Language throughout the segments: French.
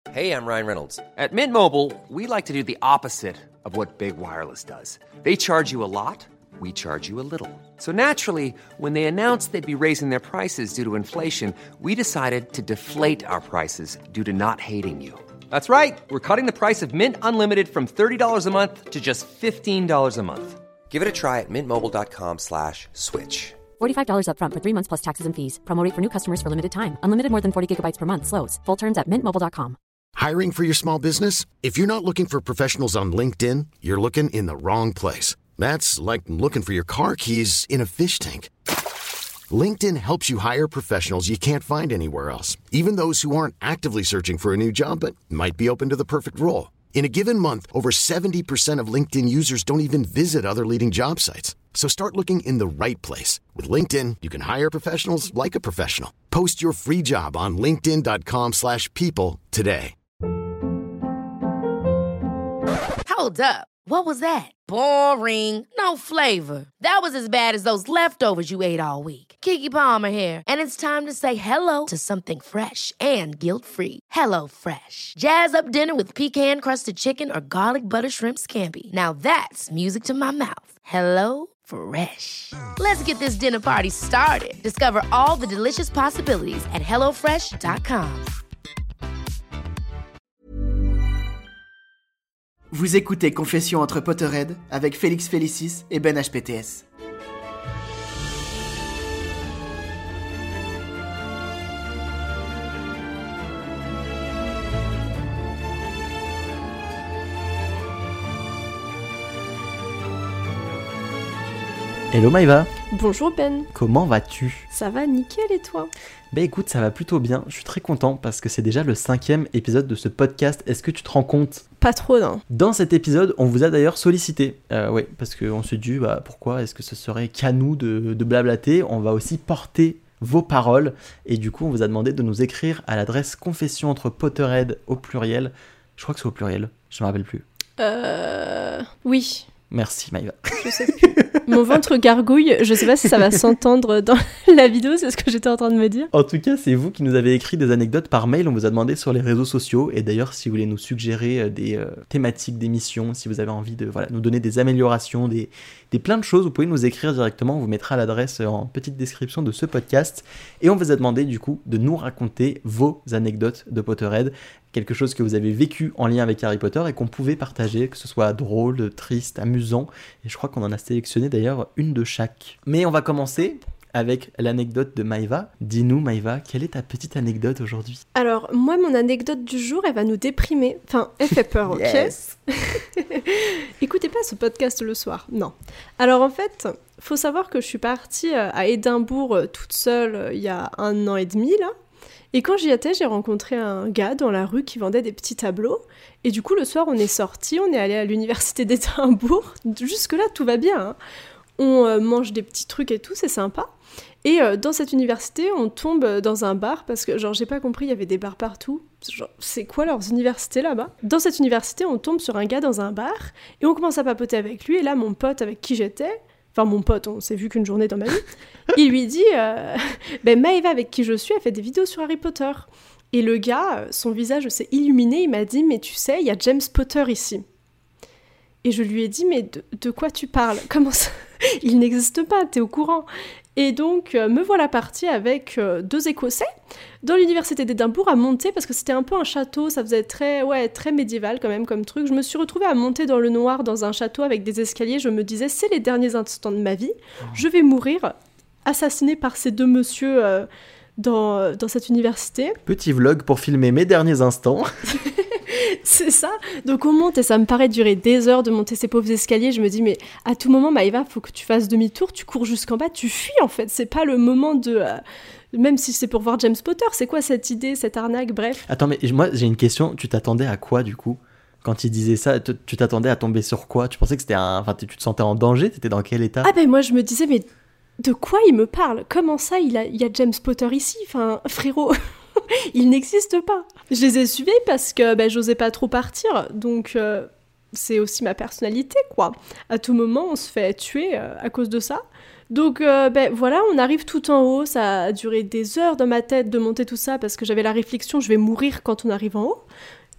Hey, I'm Ryan Reynolds. At Mint Mobile, we like to do the opposite of what Big Wireless does. They charge you a lot, we charge you a little. So naturally, when they announced they'd be raising their prices due to inflation, we decided to deflate our prices due to not hating you. That's right. We're cutting the price of Mint Unlimited from $30 a month to just $15 a month. Give it a try at mintmobile.com/switch. $45 up front for 3 months plus taxes and fees. Promo rate for new customers for limited time. Unlimited more than 40 gigabytes per month. Slows full terms at mintmobile.com. Hiring for your small business? If you're not looking for professionals on LinkedIn, you're looking in the wrong place. That's like looking for your car keys in a fish tank. LinkedIn helps you hire professionals you can't find anywhere else, even those who aren't actively searching for a new job but might be open to the perfect role. In a given month, over 70% of LinkedIn users don't even visit other leading job sites. So start looking in the right place. With LinkedIn, you can hire professionals like a professional. Post your free job on linkedin.com/people today. Hold up. What was that? Boring. No flavor. That was as bad as those leftovers you ate all week. Keke Palmer here, and it's time to say hello to something fresh and guilt-free. Hello Fresh. Jazz up dinner with pecan-crusted chicken or garlic butter shrimp scampi. Now that's music to my mouth. Hello Fresh. Let's get this dinner party started. Discover all the delicious possibilities at hellofresh.com. Vous écoutez Confessions entre Potterhead avec Félix Félicis et Ben HPTS. Hello Maïva. Bonjour Ben. Comment vas-tu? Ça va nickel et toi? Bah écoute, ça va plutôt bien, je suis très content parce que c'est déjà le 5e épisode de ce podcast, est-ce que tu te rends compte? Pas trop, non. Dans cet épisode, on vous a d'ailleurs sollicité, oui, parce qu'on s'est dit, pourquoi est-ce que ce serait qu'à nous de blablater, on va aussi porter vos paroles, et du coup on vous a demandé de nous écrire à l'adresse confession entre Potterhead au pluriel, je crois que c'est au pluriel, je me rappelle plus. Oui. Merci Maïva. Je sais plus. Mon ventre gargouille, je sais pas si ça va s'entendre dans la vidéo, c'est ce que j'étais en train de me dire. En tout cas, c'est vous qui nous avez écrit des anecdotes par mail, on vous a demandé sur les réseaux sociaux, et d'ailleurs si vous voulez nous suggérer des thématiques d'émissions, si vous avez envie de nous donner des améliorations, des plein de choses, vous pouvez nous écrire directement, on vous mettra l'adresse en petite description de ce podcast, et on vous a demandé du coup de nous raconter vos anecdotes de Potterhead, quelque chose que vous avez vécu en lien avec Harry Potter et qu'on pouvait partager, que ce soit drôle, triste, amusant, et je crois qu'on en a sélectionné d'ailleurs une de chaque. Mais on va commencer avec l'anecdote de Maïva. Dis-nous Maïva, quelle est ta petite anecdote aujourd'hui? Alors, moi, mon anecdote du jour, elle va nous déprimer. Enfin, elle fait peur, ok? Yes. Écoutez pas ce podcast le soir, non. Alors en fait, faut savoir que je suis partie à Édimbourg toute seule il y a 1 an et demi, là. Et quand j'y étais, j'ai rencontré un gars dans la rue qui vendait des petits tableaux. Et du coup, le soir, on est sortis, on est allé à l'université d'Édimbourg. Jusque-là, tout va bien, hein. On mange des petits trucs et tout, c'est sympa. Et dans cette université, on tombe dans un bar, parce que, genre, j'ai pas compris, il y avait des bars partout. Genre, c'est quoi leurs universités là-bas? Dans cette université, on tombe sur un gars dans un bar, et on commence à papoter avec lui, et là, mon pote avec qui j'étais... Enfin, mon pote, on s'est vu qu'une journée dans ma vie. Il lui dit Maëva, avec qui je suis, elle fait des vidéos sur Harry Potter. Et le gars, son visage s'est illuminé, il m'a dit mais tu sais, il y a James Potter ici. Et je lui ai dit mais de quoi tu parles? Comment ça? Il n'existe pas, t'es au courant? Et donc, me voilà partie avec 2 Écossais dans l'université d'Édimbourg à monter, parce que c'était un peu un château, ça faisait très médiéval quand même comme truc. Je me suis retrouvée à monter dans le noir dans un château avec des escaliers, je me disais, c'est les derniers instants de ma vie, je vais mourir, assassinée par ces 2 messieurs dans cette université. Petit vlog pour filmer mes derniers instants. C'est ça. Donc on monte et ça me paraît durer des heures de monter ces pauvres escaliers. Je me dis mais à tout moment Maëva, faut que tu fasses demi-tour, tu cours jusqu'en bas, tu fuis en fait. C'est pas le moment de... même si c'est pour voir James Potter, c'est quoi cette idée, cette arnaque, bref. Attends, mais moi j'ai une question, tu t'attendais à quoi du coup? Quand il disait ça, tu t'attendais à tomber sur quoi? Tu pensais que c'était Enfin, tu te sentais en danger? T'étais dans quel état? Ah ben moi je me disais mais de quoi il me parle? Comment ça il y a James Potter ici? Enfin frérot... Il n'existe pas. Je les ai suivis parce que j'osais pas trop partir, donc c'est aussi ma personnalité, quoi. À tout moment, on se fait tuer à cause de ça. Donc voilà, on arrive tout en haut, ça a duré des heures dans ma tête de monter tout ça, parce que j'avais la réflexion, je vais mourir quand on arrive en haut.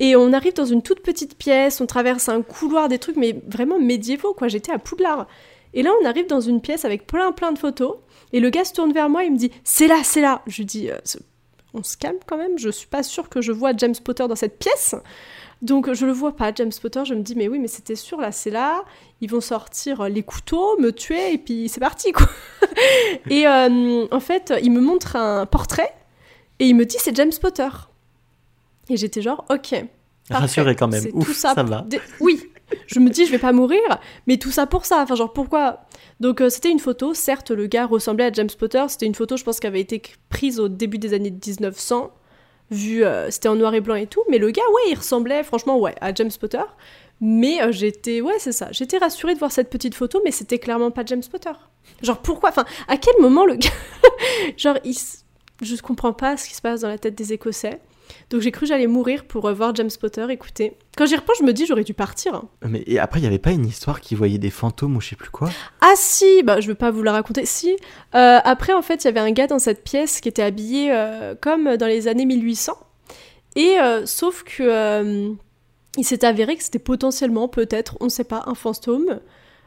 Et on arrive dans une toute petite pièce, on traverse un couloir, des trucs, mais vraiment médiévaux, quoi. J'étais à Poudlard. Et là, on arrive dans une pièce avec plein de photos. Et le gars se tourne vers moi, il me dit « C'est là !» Je lui dis on se calme quand même, je suis pas sûre que je vois James Potter dans cette pièce. Donc je le vois pas, James Potter, je me dis mais oui, mais c'était sûr, là c'est là, ils vont sortir les couteaux, me tuer, et puis c'est parti, quoi. Et en fait, il me montre un portrait, et il me dit c'est James Potter. Et j'étais genre, ok. Rassurée quand même, c'est ouf, tout ça va. Oui, je me dis je vais pas mourir, mais tout ça pour ça, enfin genre pourquoi. Donc c'était une photo, certes le gars ressemblait à James Potter, c'était une photo je pense qui avait été prise au début des années 1900, vu c'était en noir et blanc et tout, mais le gars ouais il ressemblait franchement ouais à James Potter, mais j'étais rassurée de voir cette petite photo, mais c'était clairement pas James Potter. Genre pourquoi, enfin à quel moment le gars, genre je comprends pas ce qui se passe dans la tête des Écossais. Donc j'ai cru que j'allais mourir pour voir James Potter, écoutez. Quand j'y repense, je me dis j'aurais dû partir. Hein. Mais et après, il n'y avait pas une histoire qui voyait des fantômes ou je sais plus quoi? Ah si, bah je veux pas vous la raconter. Si, après en fait, il y avait un gars dans cette pièce qui était habillé comme dans les années 1800. Et sauf que il s'est avéré que c'était potentiellement, peut-être, on ne sait pas, un fantôme.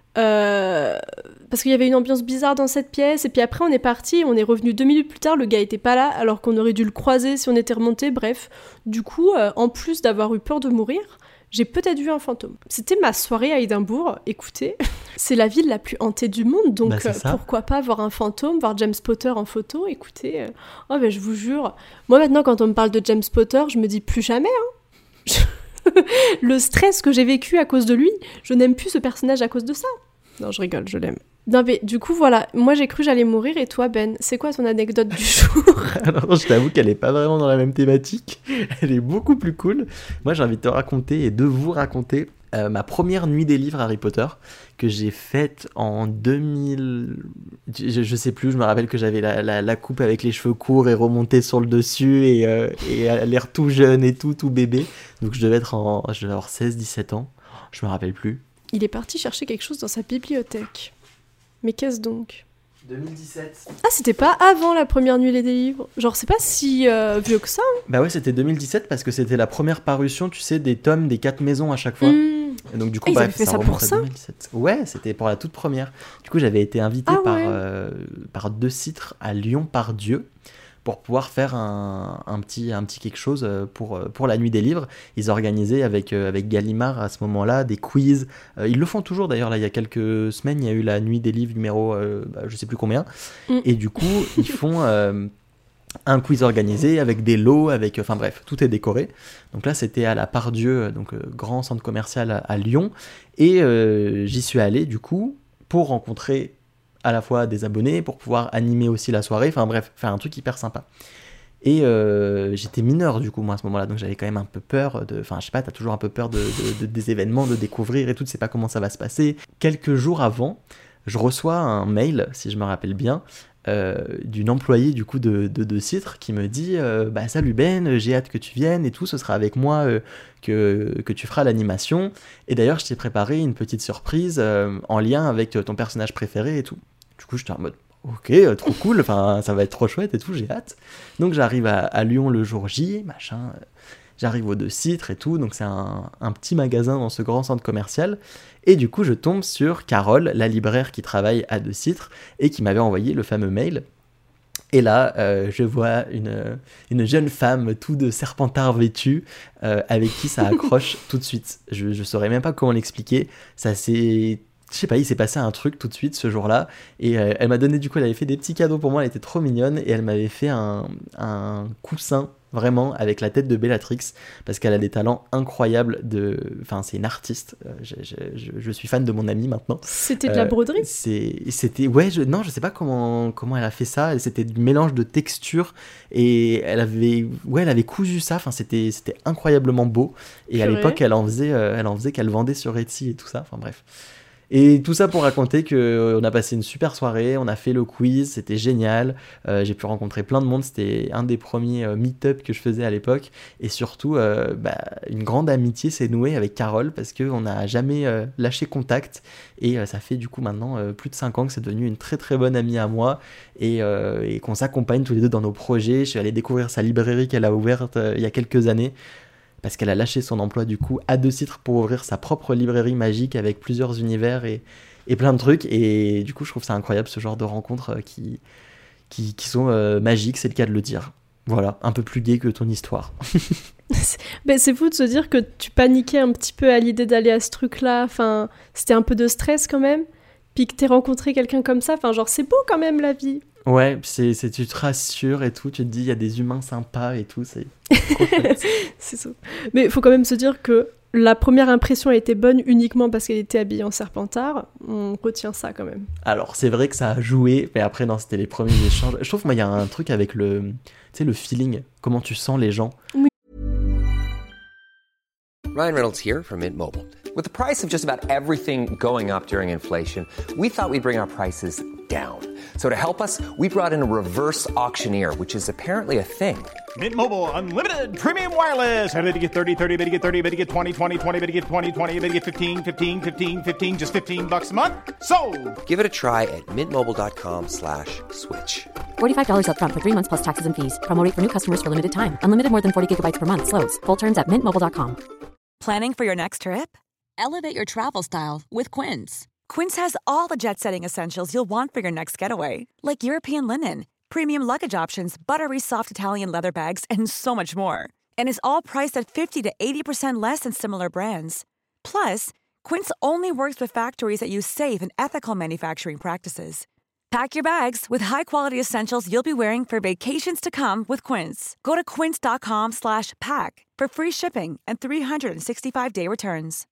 Parce qu'il y avait une ambiance bizarre dans cette pièce, et puis après on est parti, on est revenu 2 minutes plus tard, le gars était pas là, alors qu'on aurait dû le croiser si on était remonté, bref. Du coup, en plus d'avoir eu peur de mourir, j'ai peut-être vu un fantôme. C'était ma soirée à Édimbourg, écoutez, c'est la ville la plus hantée du monde, donc pourquoi pas voir un fantôme, voir James Potter en photo, écoutez, oh ben je vous jure, moi maintenant quand on me parle de James Potter, je me dis plus jamais, hein. Le stress que j'ai vécu à cause de lui, je n'aime plus ce personnage à cause de ça. Non, je rigole, je l'aime. Non mais du coup voilà, moi j'ai cru que j'allais mourir, et toi Ben, c'est quoi ton anecdote du jour? Alors je t'avoue qu'elle est pas vraiment dans la même thématique, elle est beaucoup plus cool. Moi j'ai envie de te raconter et de vous raconter ma première nuit des livres Harry Potter que j'ai faite en 2000... Je sais plus, je me rappelle que j'avais la coupe avec les cheveux courts et remontée sur le dessus et l'air tout jeune et tout bébé. Donc je devais avoir 16-17 ans, je me rappelle plus. Il est parti chercher quelque chose dans sa bibliothèque. Mais qu'est-ce donc? 2017. Ah, c'était pas avant la première nuit des livres? Genre, c'est pas si vieux que ça, hein. Bah ouais, c'était 2017 parce que c'était la première parution, tu sais, des tomes des 4 maisons à chaque fois. Et donc du coup, ils avaient fait ça pour ça? 2017. Ouais, c'était pour la toute première. Du coup, j'avais été invité par De Citre à Lyon-Part-Dieu pour pouvoir faire un petit quelque chose pour la nuit des livres. Ils organisaient avec Gallimard à ce moment-là des quiz. Ils le font toujours d'ailleurs, là il y a quelques semaines, il y a eu la nuit des livres numéro je sais plus combien. Et du coup, ils font un quiz organisé avec des lots, enfin bref, tout est décoré. Donc là, c'était à la Part-Dieu, donc grand centre commercial à Lyon. Et j'y suis allé du coup pour rencontrer à la fois des abonnés, pour pouvoir animer aussi la soirée, enfin bref, faire un truc hyper sympa. Et j'étais mineur du coup moi à ce moment-là, donc j'avais quand même un peu peur enfin je sais pas, t'as toujours un peu peur des événements, de découvrir et tout, tu sais pas comment ça va se passer. Quelques jours avant, je reçois un mail, si je me rappelle bien, d'une employée du coup de Citre qui me dit salut Ben, j'ai hâte que tu viennes et tout, ce sera avec moi que tu feras l'animation, et d'ailleurs je t'ai préparé une petite surprise en lien avec ton personnage préféré et tout. Du coup j'étais en mode ok, trop cool, enfin ça va être trop chouette et tout, j'ai hâte. Donc j'arrive à Lyon le jour J, machin, j'arrive au De Citre et tout, donc c'est un petit magasin dans ce grand centre commercial. Et du coup, je tombe sur Carole, la libraire qui travaille à De Citre et qui m'avait envoyé le fameux mail. Et là, je vois une jeune femme tout de serpentard vêtue avec qui ça accroche tout de suite. Je saurais même pas comment l'expliquer. Je sais pas, il s'est passé un truc tout de suite ce jour-là. Et elle m'a donné, du coup, elle avait fait des petits cadeaux pour moi, elle était trop mignonne. Et elle m'avait fait un coussin, vraiment, avec la tête de Bellatrix, parce qu'elle a des talents incroyables Enfin, c'est une artiste. Je suis fan de mon amie maintenant. C'était de la broderie? C'était... Ouais, je sais pas comment elle a fait ça. C'était du mélange de textures. Et elle avait cousu ça. Enfin, c'était incroyablement beau. Et à l'époque, elle en faisait qu'elle vendait sur Etsy et tout ça. Enfin, bref. Et tout ça pour raconter qu'on a passé une super soirée, on a fait le quiz, c'était génial, j'ai pu rencontrer plein de monde, c'était un des premiers meet-up que je faisais à l'époque, et surtout une grande amitié s'est nouée avec Carole, parce qu'on n'a jamais lâché contact, et ça fait du coup maintenant plus de 5 ans que c'est devenu une très très bonne amie à moi, et qu'on s'accompagne tous les deux dans nos projets. Je suis allé découvrir sa librairie qu'elle a ouverte il y a quelques années. parce qu'elle a lâché son emploi du coup à 2 titres pour ouvrir sa propre librairie magique avec plusieurs univers et plein de trucs. Et du coup, je trouve ça incroyable ce genre de rencontres qui sont magiques, c'est le cas de le dire. Voilà, un peu plus gai que ton histoire. C'est fou de se dire que tu paniquais un petit peu à l'idée d'aller à ce truc-là. Enfin, c'était un peu de stress quand même. Puis que t'aies rencontré quelqu'un comme ça. Enfin, genre, c'est beau quand même la vie. Ouais, tu te rassures et tout. Tu te dis, il y a des humains sympas et tout. C'est C'est ça. Mais il faut quand même se dire que la première impression a été bonne uniquement parce qu'elle était habillée en Serpentard. On retient ça quand même. Alors, c'est vrai que ça a joué, mais après, non, c'était les premiers échanges. Je trouve qu'il y a un truc avec le feeling, comment tu sens les gens. Oui. Ryan Reynolds here from Mint Mobile. With the price of just about everything going up during inflation, we thought we'd bring our prices down. So to help us, we brought in a reverse auctioneer, which is apparently a thing. Mint Mobile Unlimited Premium Wireless. How to get 30, 30, bit to get 30, bit to get 20, 20, 20, bit to get 20, 20, bit to get 15, 15, 15, 15, just $15 a month? Sold! Give it a try at mintmobile.com/switch. $45 up front for 3 months plus taxes and fees. Promo rate for new customers for limited time. Unlimited more than 40 gigabytes per month. Slows full terms at mintmobile.com. Planning for your next trip? Elevate your travel style with Quince. Quince has all the jet-setting essentials you'll want for your next getaway, like European linen, premium luggage options, buttery soft Italian leather bags, and so much more. And is all priced at 50 to 80% less than similar brands. Plus, Quince only works with factories that use safe and ethical manufacturing practices. Pack your bags with high-quality essentials you'll be wearing for vacations to come with Quince. Go to quince.com/pack for free shipping and 365-day returns.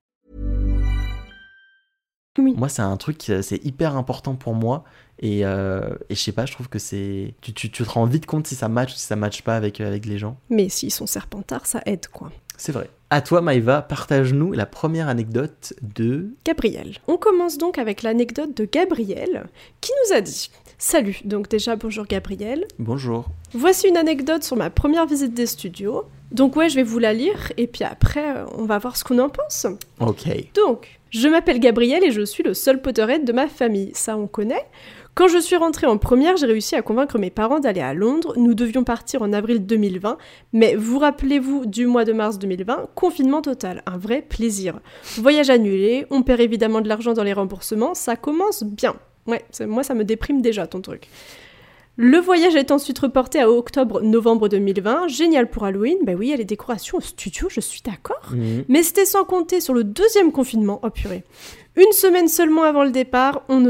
Oui. Moi, c'est un truc, c'est hyper important pour moi. Et je sais pas, je trouve que c'est... Tu te rends vite compte si ça match ou si ça match pas avec les gens. Mais s'ils sont Serpentards, ça aide quoi. C'est vrai. À toi, Maëva, partage-nous la première anecdote de... Gabriel. On commence donc avec l'anecdote de Gabriel, qui nous a dit « Salut, donc déjà bonjour Gabriel. Bonjour. Voici une anecdote sur ma première visite des studios. Donc ouais, je vais vous la lire, et puis après, on va voir ce qu'on en pense. Ok. Donc, je m'appelle Gabriel et je suis le seul Potterhead de ma famille. Ça, on connaît. Quand je suis rentrée en première, j'ai réussi à convaincre mes parents d'aller à Londres. Nous devions partir en avril 2020, mais vous rappelez-vous du mois de mars 2020, confinement total, un vrai plaisir. Voyage annulé, on perd évidemment de l'argent dans les remboursements, ça commence bien. Ouais, moi ça me déprime déjà ton truc. Le voyage est ensuite reporté à octobre-novembre 2020, génial pour Halloween, bah oui, il y a les décorations au studio, je suis d'accord. Mais c'était sans compter sur le deuxième confinement, oh purée. Une semaine seulement avant le départ, on ne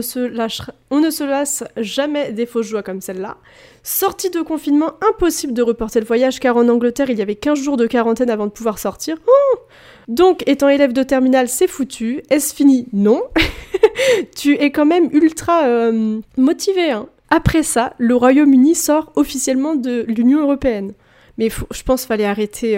se lasse jamais des fausses joies comme celle-là. Sortie de confinement, impossible de reporter le voyage car en Angleterre, il y avait 15 jours de quarantaine avant de pouvoir sortir. Oh donc, étant élève de terminale, c'est foutu. Est-ce fini ? Non. Tu es quand même ultra motivé, hein. Après ça, le Royaume-Uni sort officiellement de l'Union européenne. Mais je pense qu'il fallait arrêter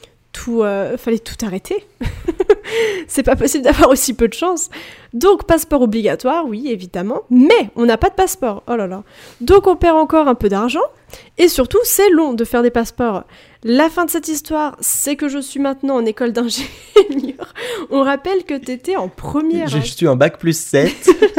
fallait tout arrêter. C'est pas possible d'avoir aussi peu de chance. Donc, passeport obligatoire, oui, évidemment. Mais on n'a pas de passeport. Oh là là. Donc, on perd encore un peu d'argent. Et surtout, c'est long de faire des passeports. La fin de cette histoire, c'est que je suis maintenant en école d'ingénieur. On rappelle que t'étais en première. Je suis en bac plus 7.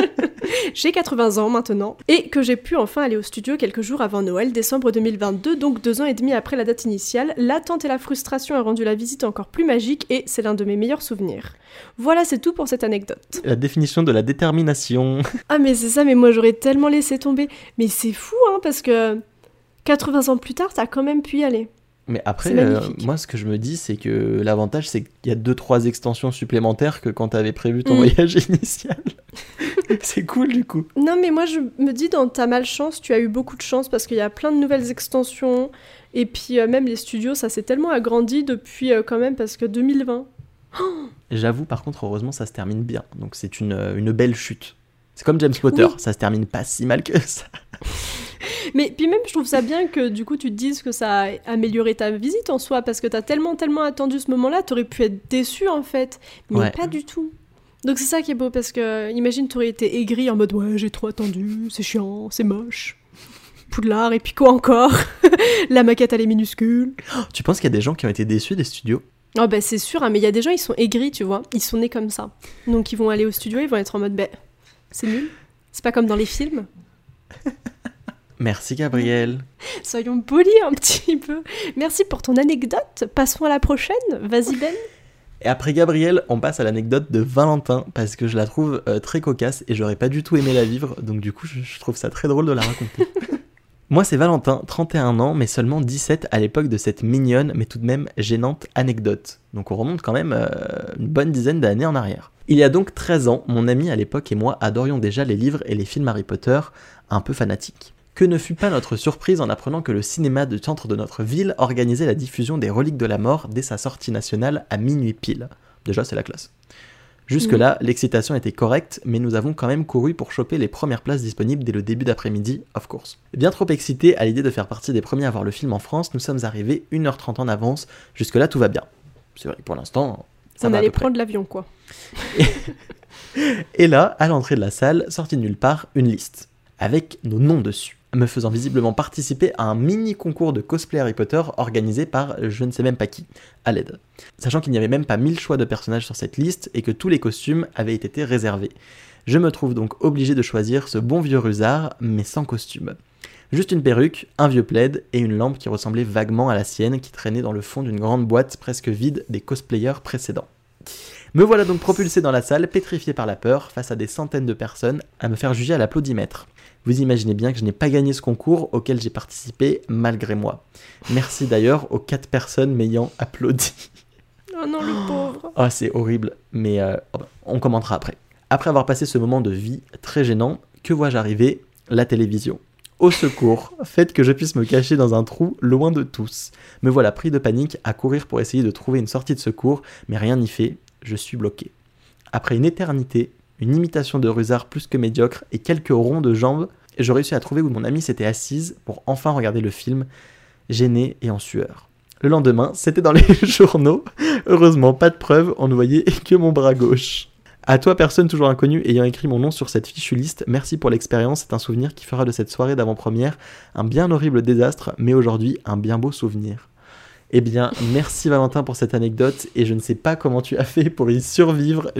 J'ai 80 ans maintenant, et que j'ai pu enfin aller au studio quelques jours avant Noël, décembre 2022, donc 2 ans et demi après la date initiale. L'attente et la frustration a rendu la visite encore plus magique, et c'est l'un de mes meilleurs souvenirs. Voilà, c'est tout pour cette anecdote. La définition de la détermination. Ah mais c'est ça, mais moi j'aurais tellement laissé tomber. Mais c'est fou, hein, parce que 80 ans plus tard, t'as quand même pu y aller. Mais après, magnifique. moi, ce que je me dis, c'est que l'avantage, c'est qu'il y a 2-3 extensions supplémentaires que quand t'avais prévu ton voyage initial. C'est cool, du coup. Non, mais moi, je me dis, dans ta malchance, tu as eu beaucoup de chance parce qu'il y a plein de nouvelles extensions. Et puis, même les studios, ça s'est tellement agrandi depuis quand même, parce que 2020. Oh J'avoue, par contre, heureusement, ça se termine bien. Donc, c'est une belle chute. C'est comme James Potter, oui. Ça se termine pas si mal que ça. Mais puis même, je trouve ça bien que du coup, tu te dises que ça a amélioré ta visite en soi, parce que t'as tellement attendu ce moment-là, t'aurais pu être déçu en fait, mais ouais. Pas du tout. Donc c'est ça qui est beau, parce que imagine, t'aurais été aigri en mode ouais, j'ai trop attendu, c'est chiant, c'est moche. Poudlard, et puis quoi encore? La maquette elle est minuscule. Oh, tu penses qu'il y a des gens qui ont été déçus des studios? Oh bah c'est sûr, hein, mais il y a des gens, ils sont aigris, tu vois, ils sont nés comme ça. Donc ils vont aller au studio, ils vont être en mode c'est nul, c'est pas comme dans les films. Merci Gabriel. Soyons polis un petit peu. Merci pour ton anecdote. Passons à la prochaine. Vas-y Ben. Et après Gabriel, on passe à l'anecdote de Valentin, parce que je la trouve très cocasse et j'aurais pas du tout aimé la vivre, donc du coup je trouve ça très drôle de la raconter. Moi c'est Valentin, 31 ans, mais seulement 17 à l'époque de cette mignonne, mais tout de même gênante anecdote. Donc on remonte quand même une bonne dizaine d'années en arrière. Il y a donc 13 ans, mon ami à l'époque et moi adorions déjà les livres et les films Harry Potter, un peu fanatiques. Que ne fut pas notre surprise en apprenant que le cinéma du centre de notre ville organisait la diffusion des Reliques de la Mort dès sa sortie nationale à minuit pile. Déjà, c'est la classe. Jusque-là, l'excitation était correcte, mais nous avons quand même couru pour choper les premières places disponibles dès le début d'après-midi, of course. Bien trop excités à l'idée de faire partie des premiers à voir le film en France, nous sommes arrivés 1h30 en avance. Jusque-là, tout va bien. C'est vrai que pour l'instant, ça va à peu près. On allait prendre l'avion, quoi. Et là, à l'entrée de la salle, sortie de nulle part, une liste, avec nos noms dessus, me faisant visiblement participer à un mini concours de cosplay Harry Potter organisé par je ne sais même pas qui, à l'aide. Sachant qu'il n'y avait même pas 1000 choix de personnages sur cette liste et que tous les costumes avaient été réservés. Je me trouve donc obligé de choisir ce bon vieux rusard, mais sans costume. Juste une perruque, un vieux plaid et une lampe qui ressemblait vaguement à la sienne qui traînait dans le fond d'une grande boîte presque vide des cosplayers précédents. Me voilà donc propulsé dans la salle, pétrifié par la peur, face à des centaines de personnes, à me faire juger à l'applaudimètre. Vous imaginez bien que je n'ai pas gagné ce concours auquel j'ai participé malgré moi. Merci d'ailleurs aux 4 personnes m'ayant applaudi. Oh non, le pauvre. Oh, c'est horrible, mais on commentera après. Après avoir passé ce moment de vie très gênant, que vois-je arriver ? La télévision. Au secours, faites que je puisse me cacher dans un trou loin de tous. Me voilà pris de panique à courir pour essayer de trouver une sortie de secours, mais rien n'y fait, je suis bloqué. Après une éternité, une imitation de rusard plus que médiocre et quelques ronds de jambes, je réussis à trouver où mon amie s'était assise pour enfin regarder le film, gêné et en sueur. Le lendemain, c'était dans les journaux. Heureusement, pas de preuves, on ne voyait que mon bras gauche. À toi, personne toujours inconnue ayant écrit mon nom sur cette fichue liste, merci pour l'expérience, c'est un souvenir qui fera de cette soirée d'avant-première un bien horrible désastre, mais aujourd'hui un bien beau souvenir. Eh bien, merci Valentin pour cette anecdote, et je ne sais pas comment tu as fait pour y survivre,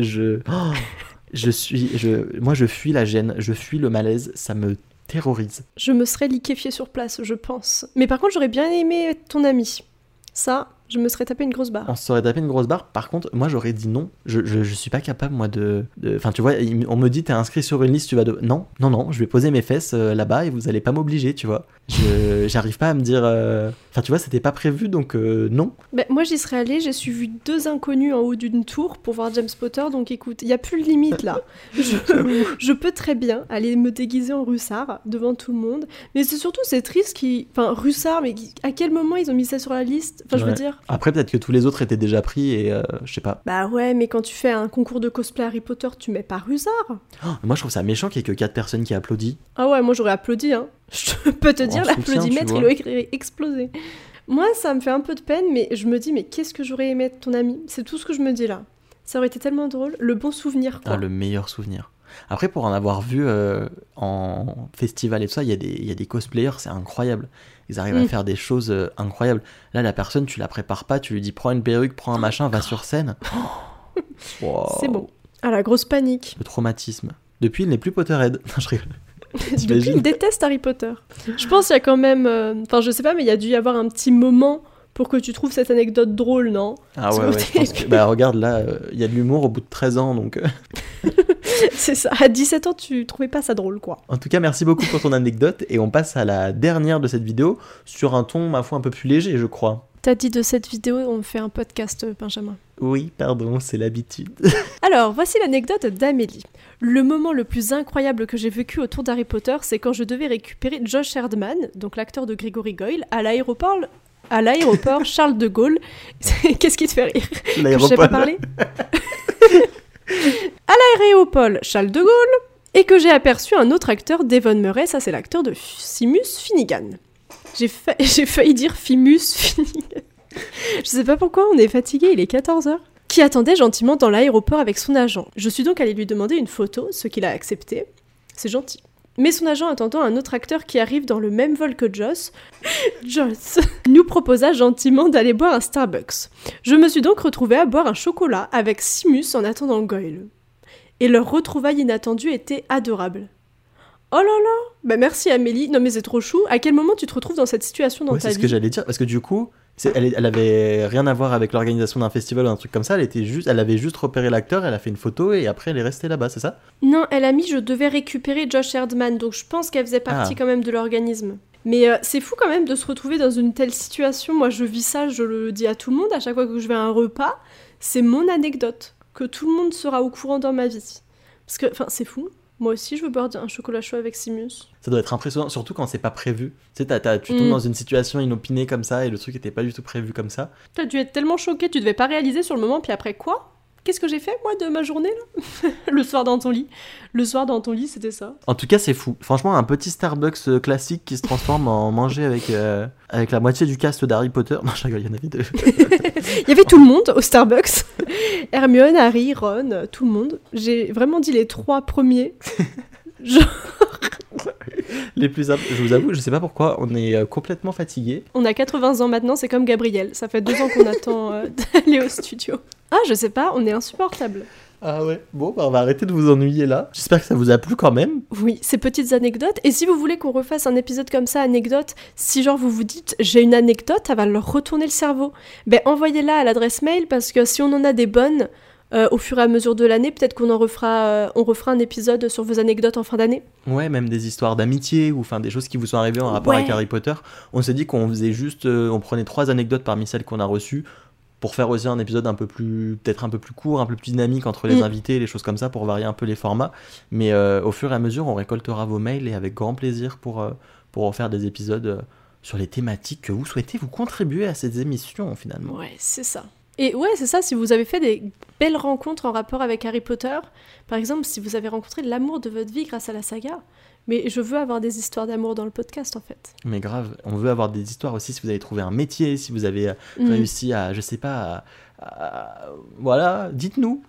moi je fuis la gêne, je fuis le malaise, ça me terrorise. Je me serais liquéfiée sur place, je pense. Mais par contre, j'aurais bien aimé ton ami. Ça, je me serais tapé une grosse barre. On se serait tapé une grosse barre. Par contre, moi, j'aurais dit non. Je suis pas capable, moi, de... Enfin, tu vois, on me dit, t'es inscrit sur une liste, tu vas de... Non, je vais poser mes fesses là-bas et vous allez pas m'obliger, tu vois. J'arrive pas à me dire... Enfin, tu vois, c'était pas prévu, donc non. Bah, moi, j'y serais allée, j'ai suivi 2 inconnus en haut d'une tour pour voir James Potter, donc écoute, il y a plus de limite, là. Je peux très bien aller me déguiser en russard devant tout le monde, mais c'est surtout, c'est triste Enfin, russard, mais à quel moment ils ont mis ça sur la liste ? Enfin, je veux dire... Après, peut-être que tous les autres étaient déjà pris et je sais pas. Bah ouais, mais quand tu fais un concours de cosplay Harry Potter, tu mets pas russard. Oh, moi, je trouve ça méchant qu'il y ait que 4 personnes qui applaudissent. Ah ouais, moi j'aurais applaudi, hein. Je peux te dire, l'applaudimètre, il aurait explosé. Moi, ça me fait un peu de peine, mais je me dis, mais qu'est-ce que j'aurais aimé être ton ami ? C'est tout ce que je me dis là. Ça aurait été tellement drôle. Le bon souvenir, quoi. Ah, le meilleur souvenir. Après, pour en avoir vu en festival et tout ça, il y a des cosplayers, c'est incroyable. Ils arrivent à faire des choses incroyables. Là, la personne, tu la prépares pas, tu lui dis prends une perruque, prends un machin, va sur scène. Wow. C'est bon. Ah, la grosse panique. Le traumatisme. Depuis, il n'est plus Potterhead. Non, je rigole. Depuis, il déteste Harry Potter. Je pense qu'il y a quand même... Enfin, je sais pas, mais il y a dû y avoir un petit moment pour que tu trouves cette anecdote drôle, non ? Ah ouais, je pense que... Bah regarde, là, il y a de l'humour au bout de 13 ans, donc... C'est ça, à 17 ans, tu trouvais pas ça drôle, quoi. En tout cas, merci beaucoup pour ton anecdote, et on passe à la dernière de cette vidéo, sur un ton, ma foi, un peu plus léger, je crois. T'as dit de cette vidéo, on fait un podcast, Benjamin. Oui, pardon, c'est l'habitude. Alors, voici l'anecdote d'Amélie. Le moment le plus incroyable que j'ai vécu autour d'Harry Potter, c'est quand je devais récupérer Josh Herdman, donc l'acteur de Gregory Goyle, à l'aéroport Charles de Gaulle. Qu'est-ce qui te fait rire ? L'aéroport. Je sais pas parler. À l'aéroport Charles de Gaulle, et que j'ai aperçu un autre acteur, Devon Murray, ça c'est l'acteur de Seamus Finnegan. J'ai failli dire Fimus Finnegan. Je sais pas pourquoi, on est fatigué, il est 14h. Qui attendait gentiment dans l'aéroport avec son agent. Je suis donc allée lui demander une photo, ce qu'il a accepté. C'est gentil. Mais son agent, attendant un autre acteur qui arrive dans le même vol que Joss, nous proposa gentiment d'aller boire un Starbucks. Je me suis donc retrouvée à boire un chocolat avec Seamus en attendant Goyle. Et leur retrouvaille inattendue était adorable. Oh là là, bah merci Amélie. Non mais c'est trop chou. À quel moment tu te retrouves dans cette situation dans ta vie ? C'est ce que j'allais dire, parce que du coup, elle avait rien à voir avec l'organisation d'un festival ou un truc comme ça. Elle avait juste repéré l'acteur, elle a fait une photo et après elle est restée là-bas, c'est ça ? Non, elle a mis je devais récupérer Josh Erdman, donc je pense qu'elle faisait partie quand même de l'organisme. Mais c'est fou quand même de se retrouver dans une telle situation. Moi je vis ça, je le dis à tout le monde à chaque fois que je vais à un repas. C'est mon anecdote, que tout le monde sera au courant dans ma vie. Parce que, enfin, c'est fou. Moi aussi, je veux boire un chocolat chaud avec Simus. Ça doit être impressionnant, surtout quand c'est pas prévu. Tu sais, tu tombes dans une situation inopinée comme ça et le truc était pas du tout prévu comme ça. T'as dû être tellement choqué, tu devais pas réaliser sur le moment, puis après quoi ? Qu'est-ce que j'ai fait, moi, de ma journée, là ? Le soir dans ton lit. Le soir dans ton lit, c'était ça. En tout cas, c'est fou. Franchement, un petit Starbucks classique qui se transforme en manger avec la moitié du cast d'Harry Potter. Non, je rigole, il y en avait deux. Il y avait tout le monde au Starbucks. Hermione, Harry, Ron, tout le monde. J'ai vraiment dit les 3 premiers. Genre... Les plus je vous avoue, je sais pas pourquoi, on est complètement fatigués. On a 80 ans maintenant, c'est comme Gabriel. Ça fait 2 ans qu'on attend d'aller au studio. Ah, je sais pas, on est insupportable. Ah ouais, bon, bah on va arrêter de vous ennuyer là. J'espère que ça vous a plu quand même. Oui, ces petites anecdotes. Et si vous voulez qu'on refasse un épisode comme ça, anecdote, si genre vous vous dites j'ai une anecdote, ça va leur retourner le cerveau. Ben envoyez-la à l'adresse mail parce que si on en a des bonnes, au fur et à mesure de l'année, peut-être qu'on refera un épisode sur vos anecdotes en fin d'année. Ouais, même des histoires d'amitié ou enfin des choses qui vous sont arrivées en rapport avec Harry Potter. On s'est dit qu'on faisait juste, on prenait 3 anecdotes parmi celles qu'on a reçues pour faire aussi un épisode peut-être un peu plus court, un peu plus dynamique entre les invités et les choses comme ça pour varier un peu les formats. Mais au fur et à mesure, on récoltera vos mails et avec grand plaisir pour en faire des épisodes sur les thématiques que vous souhaitez vous contribuer à ces émissions finalement. Ouais, c'est ça. Et ouais, c'est ça, si vous avez fait des belles rencontres en rapport avec Harry Potter, par exemple, si vous avez rencontré l'amour de votre vie grâce à la saga, mais je veux avoir des histoires d'amour dans le podcast, en fait. Mais grave, on veut avoir des histoires aussi si vous avez trouvé un métier, si vous avez réussi à, je sais pas, voilà, dites-nous.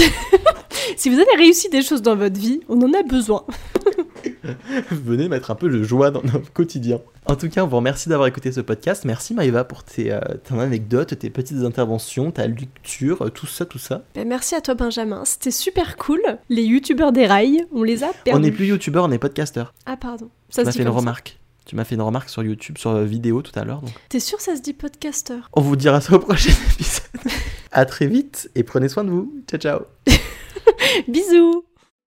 Si vous avez réussi des choses dans votre vie, on en a besoin. Venez mettre un peu de joie dans notre quotidien. En tout cas, on vous remercie d'avoir écouté ce podcast. Merci Maëva pour ton anecdote, tes petites interventions, ta lecture, tout ça. Ben, merci à toi Benjamin, c'était super cool. Les youtubeurs des rails, on les a perdus. On n'est plus youtubeurs, on est podcasteurs. Ah pardon. Ça se dit comme ça. Tu m'as fait une remarque sur YouTube, sur vidéo tout à l'heure. Donc. T'es sûr ça se dit podcasteur ? On vous dira ça au prochain épisode. À très vite et prenez soin de vous. Ciao, ciao. Bisous.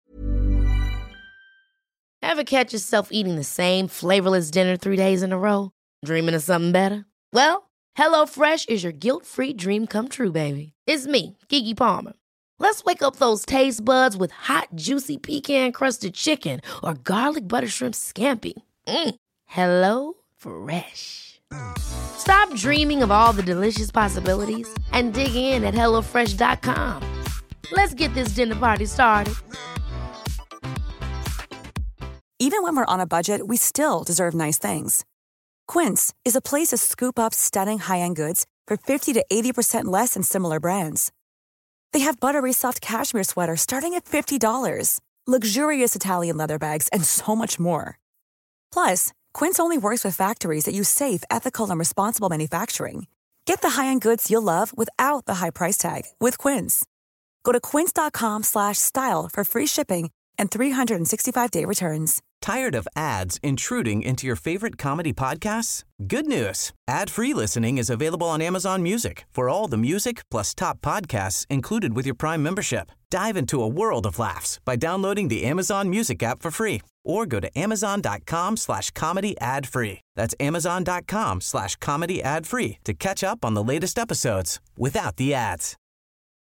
Ever catch yourself eating the same flavorless dinner 3 days in a row? Dreaming of something better? Well, HelloFresh is your guilt-free dream come true, baby. It's me, Keke Palmer. Let's wake up those taste buds with hot, juicy pecan-crusted chicken or garlic butter shrimp scampi. Hello Fresh. Stop dreaming of all the delicious possibilities and dig in at HelloFresh.com. Let's get this dinner party started. Even when we're on a budget, we still deserve nice things. Quince is a place to scoop up stunning high-end goods for 50 to 80% less than similar brands. They have buttery soft cashmere sweaters starting at $50, luxurious Italian leather bags, and so much more. Plus, Quince only works with factories that use safe, ethical, and responsible manufacturing. Get the high-end goods you'll love without the high price tag with Quince. Go to quince.com/style for free shipping and 365-day returns. Tired of ads intruding into your favorite comedy podcasts? Good news. Ad-free listening is available on Amazon Music for all the music plus top podcasts included with your Prime membership. Dive into a world of laughs by downloading the Amazon Music app for free or go to amazon.com/comedy ad-free. That's amazon.com/comedy ad-free to catch up on the latest episodes without the ads.